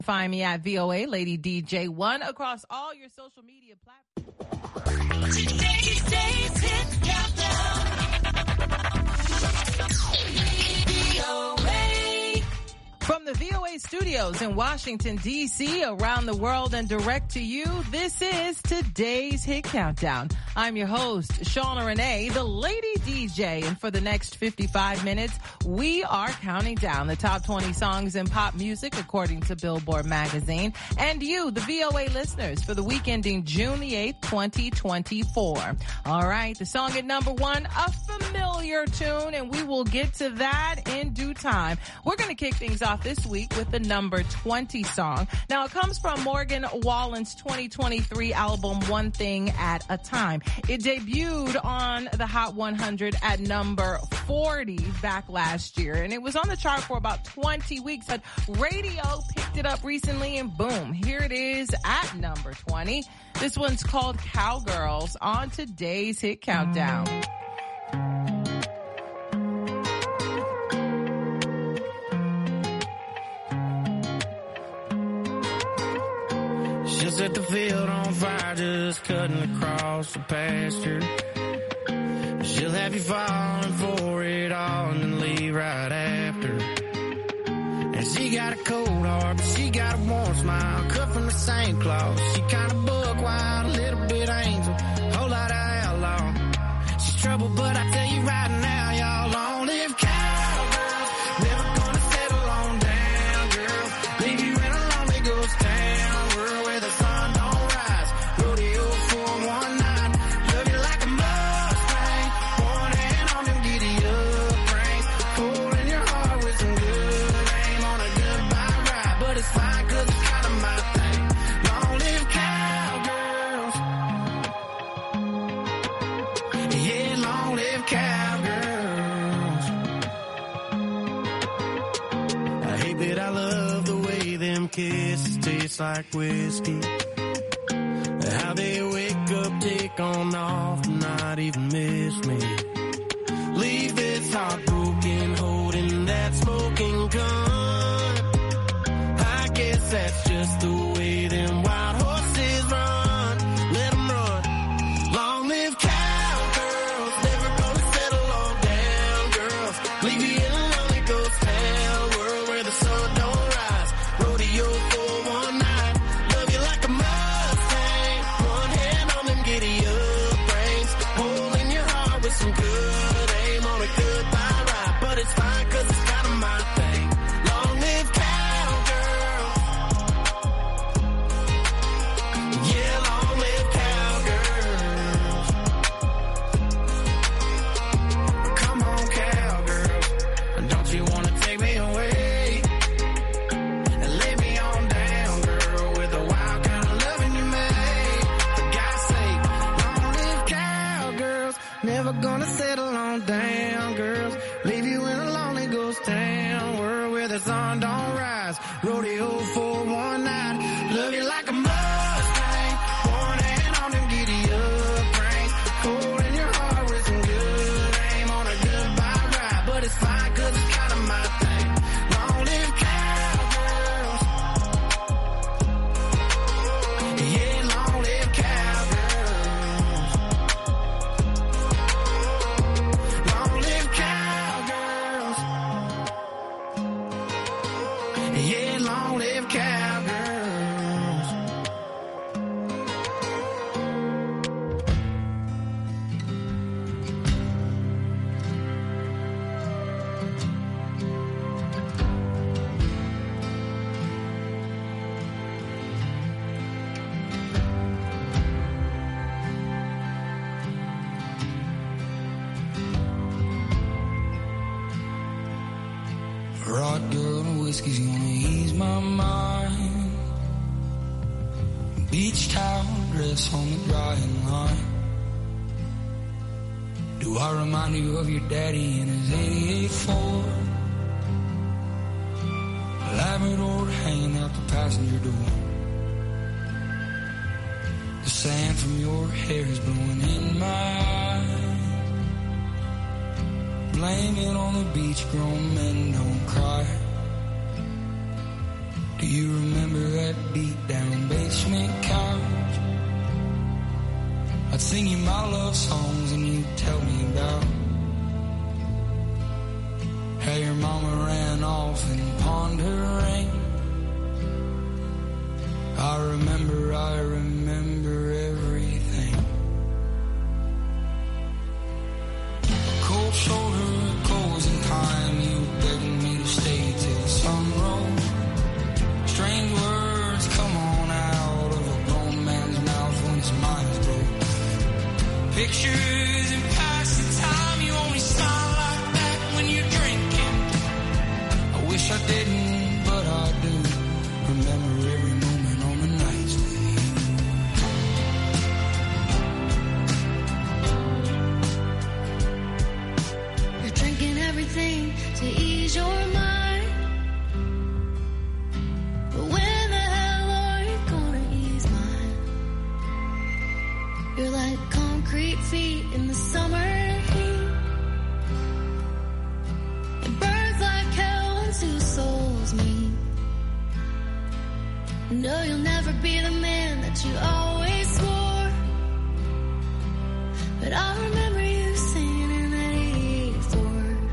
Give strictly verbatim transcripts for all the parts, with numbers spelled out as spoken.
Find me at V O A Lady D J one across all your social media platforms. Today's Hit Countdown. V O A. From the V O A studios in Washington, D C, around the world and direct to you, this is today's Hit Countdown. I'm your host, Shauna Renee, the Lady D J, and for the next fifty-five minutes, we are counting down the top twenty songs in pop music according to Billboard magazine, and you, the V O A listeners, for the week ending June the eighth, twenty twenty-four. All right, the song at number one, a familiar tune, and we will get to that in due time. We're going to kick things off this week with the number twenty song. Now, it comes from Morgan Wallen's twenty twenty-three album, One Thing at a Time. It debuted on the Hot one hundred at number forty back last year, and it was on the chart for about twenty weeks, but radio picked it up recently, and boom, here it is at number twenty. This one's called Cowgirls on today's Hit Countdown. She'll set the field on fire, just cutting across the pasture. She'll have you falling for it all and then leave right after. And she got a cold heart, but she got a warm smile, cut from the same cloth. She kind of buck wild, a little bit angel, whole lot of outlaw. She's trouble, but I tell you right now, y'all long live cowgirls. Never gonna settle on down, girl. Leave you in a lonely ghost town, world where the sun don't rise. Rodeo for one night, love you like a Mustang. One hand on them giddy up reins, cold in your heart with some good aim on a goodbye ride. But it's fine, cause it's kind of my thing. Long live cowgirls. Yeah, long live cowgirls. I hate that I love the way them kisses taste like whiskey. How they wake up, take on off, and not even miss me. Leave this heart broken, holding that smoking gun. I guess that's just the way them wild horses run. Let them run. Long live cowgirls, never gonna settle on down, girls. Leave you in a lonely ghost town, world where the sun don't rise. Rodeo for one night, love you like a Mustang. One hand on them giddy up reins, hole in your heart with some good aim on a goodbye ride. But it's fine, cause it's kind of my thing. Long live cowgirls. Yeah, long live cowgirls. Come on, cowgirls. Don't you wanna take me away and lay me on down, girl, with the wild kind of loving you made? For God's sake, long live cowgirls. Never gonna settle on down, girls. Leave you in a lonely ghost town, world where the sun don't rise. Rodeo for one night, love you like a Mustang. One hand on them giddy up reins, cold in your heart with some good aim on a goodbye ride. But it's fine, cause it's kind of my thing. Long live cowgirls. Yeah, long live cowgirls. Long live cowgirls. Yeah, long live cowgirls. Rock girl and whiskey's gonna ease my mind. Beach towel dress on the drying line. Do I remind you of your daddy in his eighty-eight Ford? Labrador hanging out the passenger door. The sand from your hair is blowing in my eyes. Blame it on the beach, grown men don't cry. Do you remember that beat down basement couch? I'd sing you my love songs and you'd tell me about how your mama ran off and pawned her ring. I remember, I remember everything. Cold shoulder, closing time, you begging me to stay till the sun rose. Strange words come on out of a grown man's mouth when his mind's broke. Pictures and passing time, you only smile like that when you're drinking. I wish I didn't, but I do remember every moment on the nights with you. You're drinking everything to ease your mind, but when the hell are you gonna ease mine? You're like concrete feet in the summer heat. It burns like hell when two souls meet. No, you'll never be the man that you always swore, but I remember you singing in that eighty-eight Ford.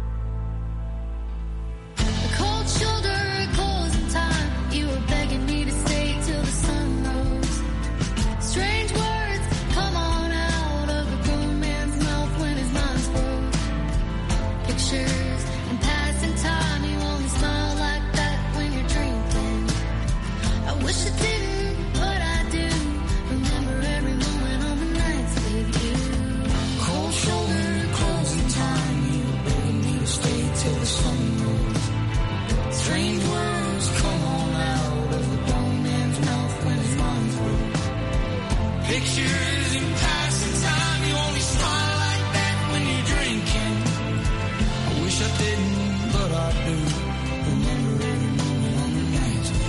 The cold shoulder, closing time, you were begging me to stay till the sun rose. Strange words come on out of a grown man's mouth when his mind's broke. Pictures and passing time, you only smile like that when you're drinking. I wish I didn't, but I do remember every moment on the nights with you. cold shoulder, closing time, you begging me to stay till the sun rose. Strange words come on out of a grown man's mouth when his mind's broke. Pictures in passing time, you only smile like that when you're drinking. I wish I didn't, but I do remember every moment on the nights with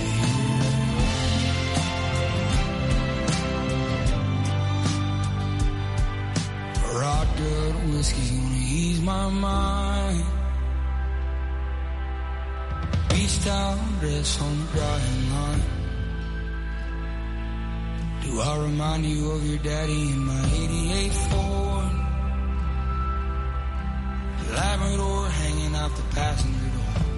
you. A rod good whiskey's gonna ease my mind. Beach towel dress on the drying line. Do I remind you of your daddy in my eighty-eight Ford? Labrador hanging out the passenger door.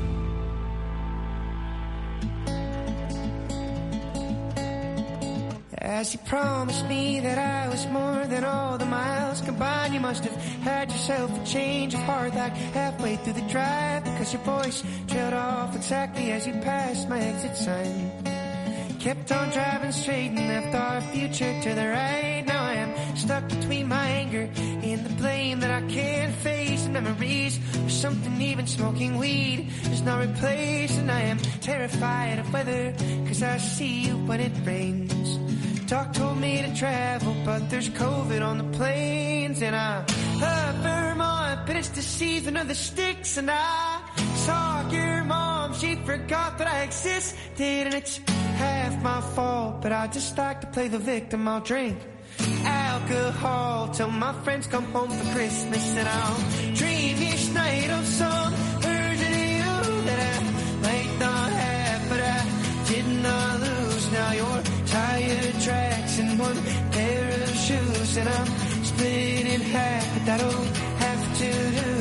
As you promised me that I was more than all the miles combined, you must have had yourself a change of heart like halfway through the drive, because your voice trailed off exactly as you passed my exit sign. Kept on driving straight and left our future to the right. Now I am stuck between my anger and the blame that I can't face. Memories of something even smoking weed is not replaced. And I am terrified of weather, cause I see you when it rains. Doc told me to travel, but there's COVID on the planes. And I love Vermont, but it's the season of the sticks. And I saw your mom, she forgot that I existed. And it's half my fault, but I just like to play the victim. I'll drink alcohol till my friends come home for Christmas. And I'll dream each night of some version of you that I might not have, but I did not lose. Now you're tired tracks and one pair of shoes, and I'm split in half, but that'll have to do.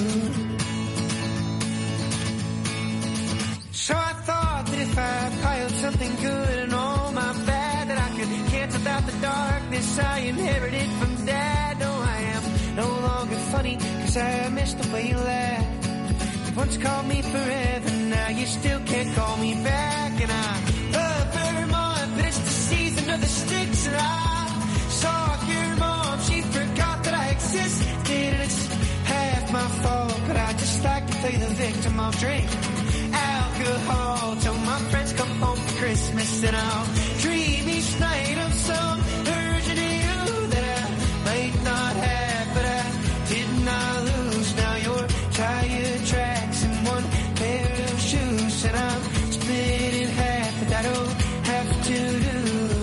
So I thought that if I piled something good and all my bad, that I could cancel out the darkness I inherited from Dad. No, I am no longer funny, cause I miss the way you laughed. You once called me forever, now you still can't call me back. And I love Vermont, but it's the season of the sticks. And I saw your mom, she forgot that I existed. And it's half my fault, but I just like to play the victim. I'll drink alcohol till my friends come home for Christmas. And I'll dream each night of some version of you that I might not have, but I did not lose. Now you're tired tracks and one pair of shoes, and I'm split in half, but that'll have to do.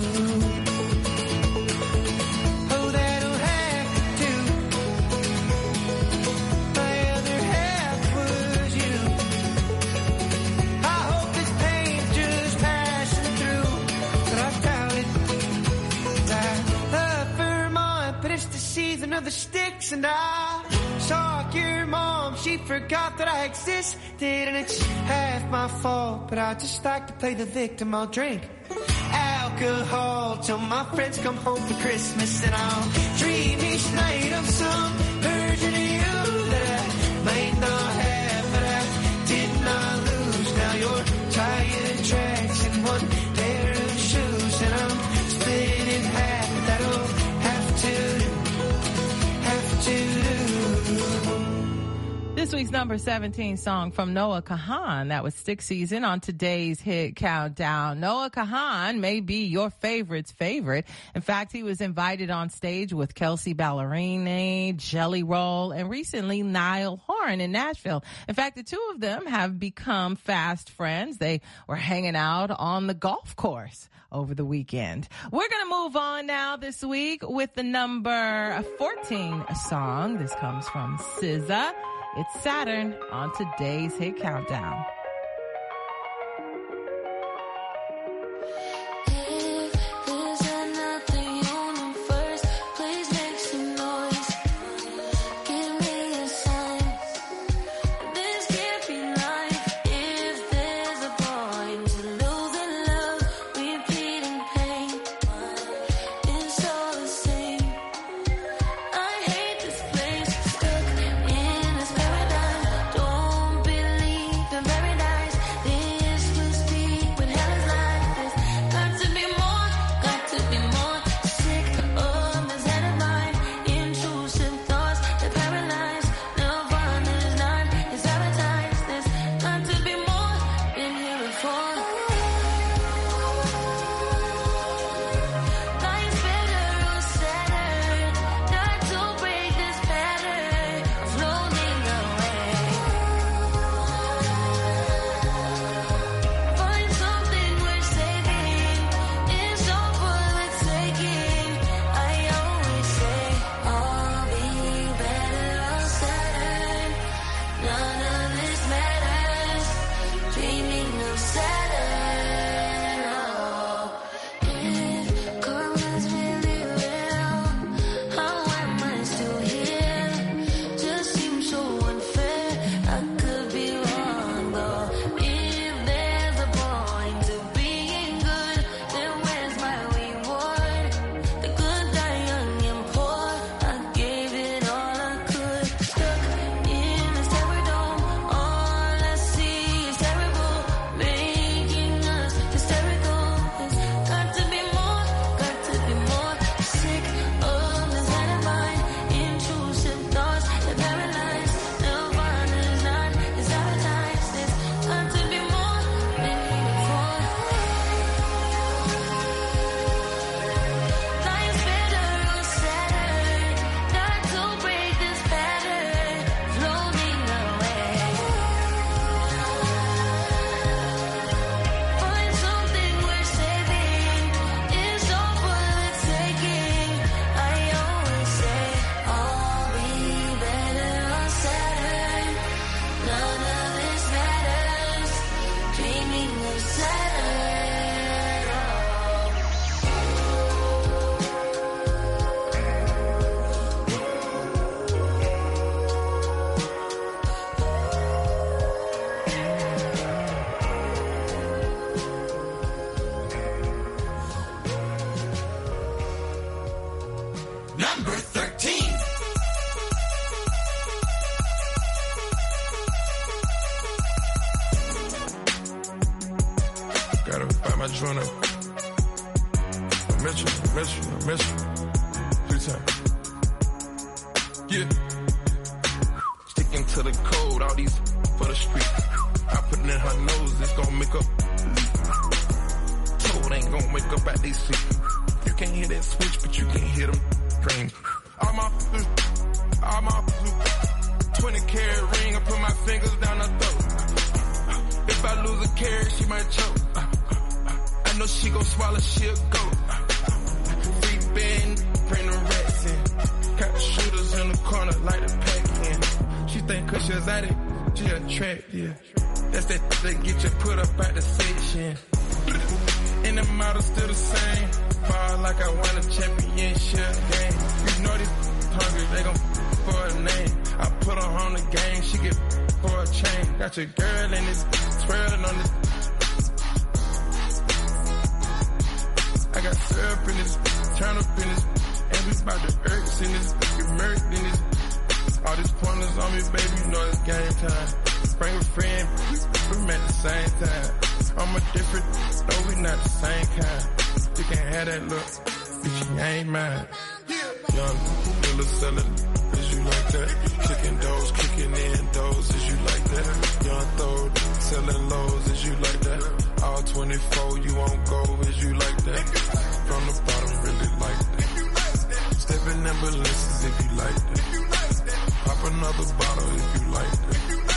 Oh, that'll have to. My other half was you. I hope this pain just of the sticks, and I saw your mom. She forgot that I existed, and it's half my fault, but I just like to play the victim. I'll drink alcohol till my friends come home for Christmas, and I'll dream each night of some version of you that I might not have, but I did not lose. Now you're tire tracks and one pair of shoes, and I'm split in half. That'll have to do, have to do. This week's number seventeen song from Noah Kahan. That was Stick Season on today's Hit Countdown. Noah Kahan may be your favorite's favorite. In fact, he was invited on stage with Kelsey Ballerini, Jelly Roll, and recently Niall Horan in Nashville. In fact, the two of them have become fast friends. They were hanging out on the golf course over the weekend. We're going to move on now this week with the number fourteen song. This comes from S Z A. It's Saturn on today's Hit Countdown. joint up. I miss you, I miss you, I miss you. Three times. Yeah. Sticking to the code, all these for the street. I put it in her nose, it's gonna make up. Toad ain't gonna wake up at these seats. You can't hear that switch, but you can hear them dreams. All my, all my, twenty carat ring, I put my fingers down her throat. If I lose a carat, she might choke. I know she gon' swallow, she'll go. Free bend, bring the rats in. Got the shooters in the corner, like the pack in. She think cause she's at it, she attractive. That's that that get you put up at the section. And the model still the same. Fall like I won a championship game. You know these hungry, they gon' for a name. I put her on the game, she get for a chain. Got your girl in this, twirling on this. I got syrup in this, turn up in this, and we bout to irks in this, get murked in this. All these pointers on me, baby, you know it's game time. Bring a friend, we met the same time. I'm a different, no, we not the same kind. You can't have that look, bitch, you ain't mine. Young, dealer selling, is you like that? Kicking doors, kicking in doors, is you like that? Young throw, selling lows, is you like that? All twenty-four, you won't go, is you like that? From the bottom, really like that. Stepping in Balenciagas, if you like that. Pop another bottle, if you like that.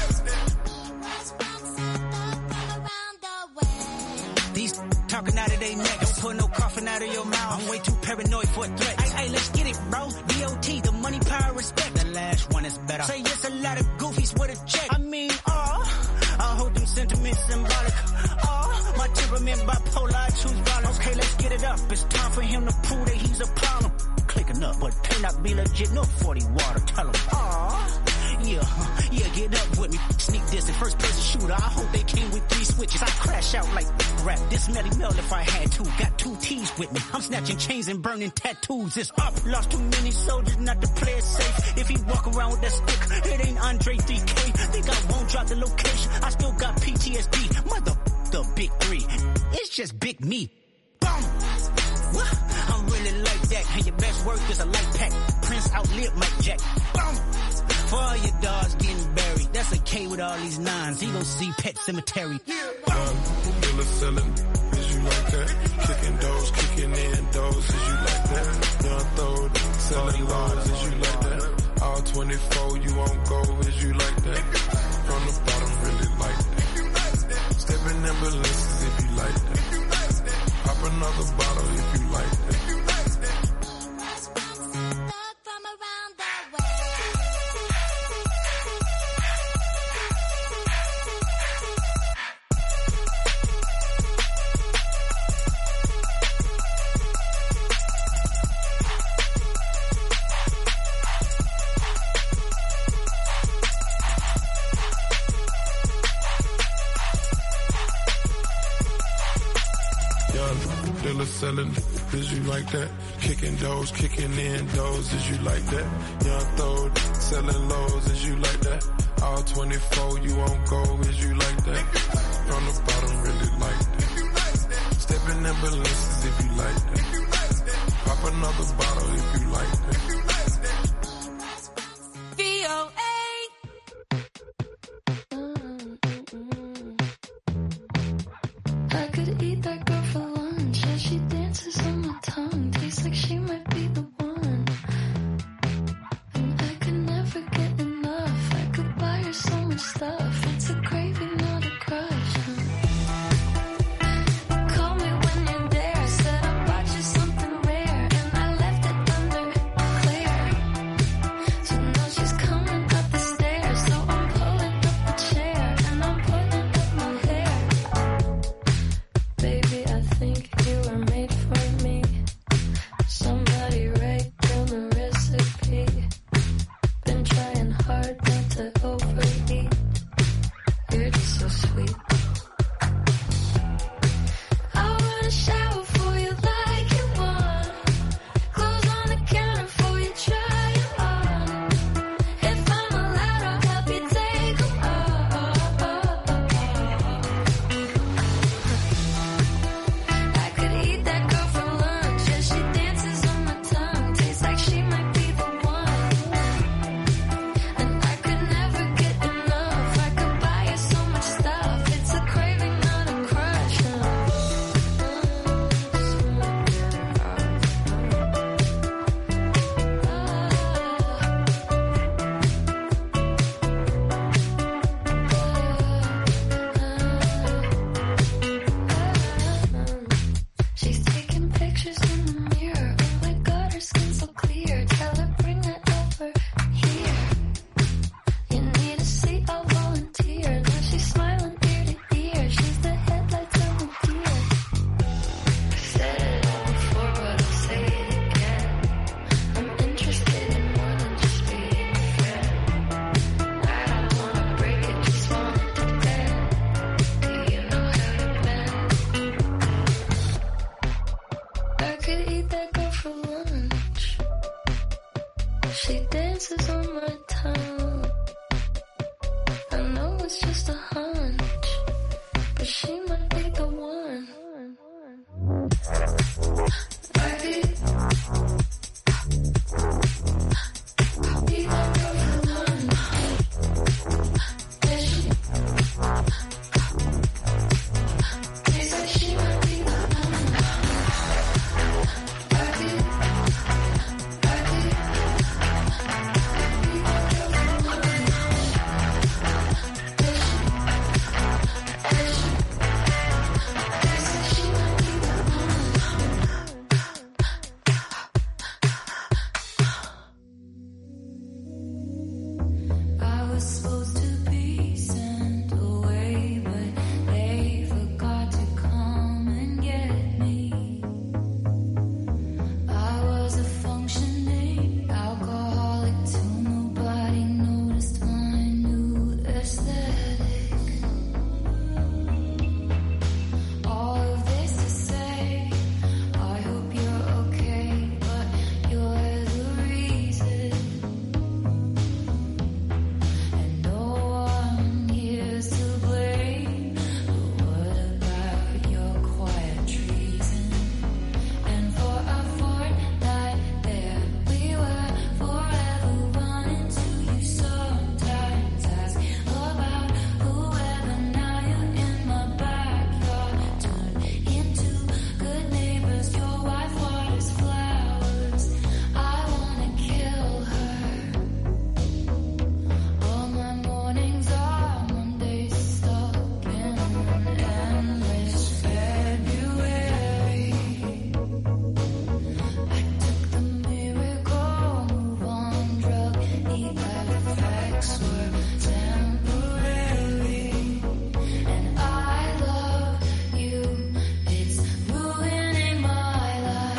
These talking out of their neck, don't put no coughing out of your mouth. I'm way too paranoid for a threat. Hey, hey, let's get it, bro. D O T, the money, power, respect. The last one is better. Say yes, a lot of goofies with a check. I mean, oh, I hold them sentiments symbolic. Oh, my temperament bipolar, I choose violence. Okay, let's get it up. It's time for him to prove that he's a problem. Clicking up, but turn out be legit. No forty water, tell him. Oh, yeah, yeah, get up with me. Sneak this in first person shooter. I hope they came with three switches. I crash out like rap. This Melly Mel if I had to. Got two T's with me. I'm snatching chains and burning tattoos. It's up. Lost too many soldiers not to play it safe. If he walk around with that stick, it ain't Andre three K. Think I won't drop the location. I still got P T S D. Mother the big three. It's just big me. Boom. What? I'm really like that. And your best work is a light pack. Prince outlived Mike Jack. Boom. For all your dogs getting buried. That's a K with all these nines. He gon' see Pet Cemetery. Um, dealer selling, is you like that? Kicking doors, kicking in doors, is you like that? Young throw, selling laws, is you like that? All twenty-four, you won't go, is you like that? From the bottom, really like that. Stepping in Balenciagas if you like that. Pop another bottle if you like that. Selling, is you like that? Kicking doors, kicking in doors, is you like that? Young throw, selling lows, is you like that? All twenty-four, you won't go, is you like that? From the bottom, really like that. Stepping in Balenciagas if you like that. Pop another bottle if you like that. V O A. I could eat that girl for lunch. She dances on my tongue, tastes like she might be the one. And I could never get enough. I could buy her so much stuff. It's a craving, not a crush. Call me when you're there. Said I bought you something rare, and I left it under clear. So now she's coming up. She dances on my tongue. I know it's just a hunch, but she might be the one. I could be that girl for lunch. And she tastes like she might be the one. I could, I could be that girl for lunch. And she, and she tastes like she might be the one. I was supposed to be sent away, but they forgot to come and get me. I was a functioning alcoholic till nobody noticed my new aesthetic. All of this to say, I hope you're okay, but you're the reason. And no one here's to blame. But what about your quiet treason? And for a fortnight there we were, forever running to you. Sometimes ask about whoever. Now you're in my backyard, turned into good neighbors. Your wife waters flowers. I wanna kill her. All my mornings are Mondays stuck in an endless February. I took the miracle move on drug. The effects were temporary. And I love you. It's ruining my life.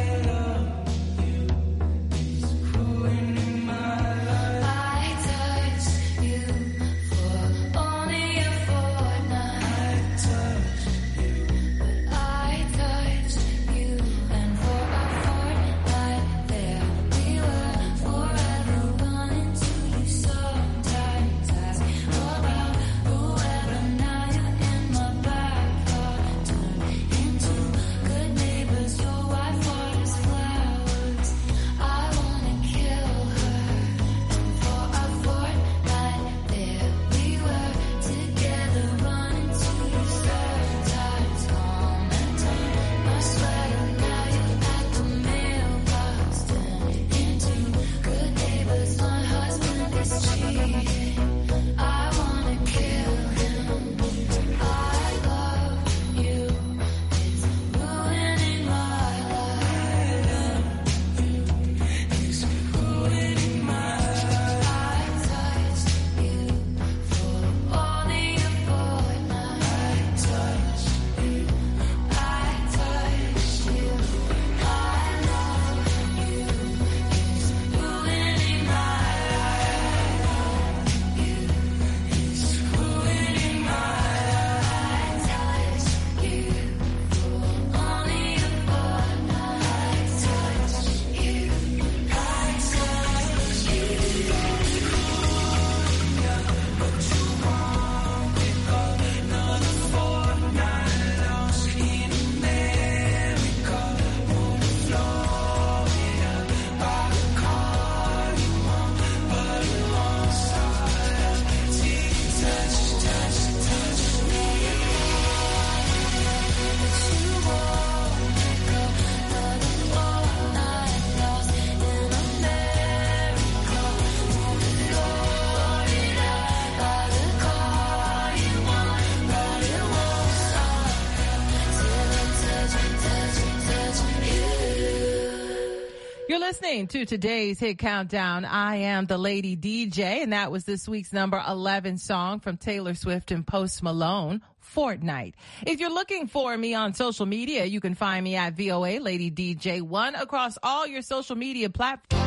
I touched you for only a fortnight. But I touched you, and for a fortnight there we were, forever running to you. Sometimes ask about whoever. Now you're in my backyard, turned into good neighbors. Your wife waters flowers. I wanna kill her. And for a fortnight there we were, together running to you. Sometimes come and turn my sweater. Now you're at the mailbox, turned into good neighbors. My husband is cheating. I wanna kill him. I love you. It's ruining my life. It's ruining my life. I touched you for only a fortnight. I touched you. I touched you. I love you. It's ruining my life. It's ruining my life. I touched you for only a fortnight. I touched you. I touched you. But you won't pick up another fortnight lost in America. Home to Florida, buy the car you want, but it won't start. See, touch, touch, touch me. But you won't pick up another fortnight lost in America. Home to Florida, buy the car you want, but it won't start till I touch, touch, touch you. You're listening to today's Hit Countdown. I am the Lady D J, and that was this week's number eleven song from Taylor Swift and Post Malone, Fortnite. If you're looking for me on social media, you can find me at V O A Lady D J one across all your social media platforms.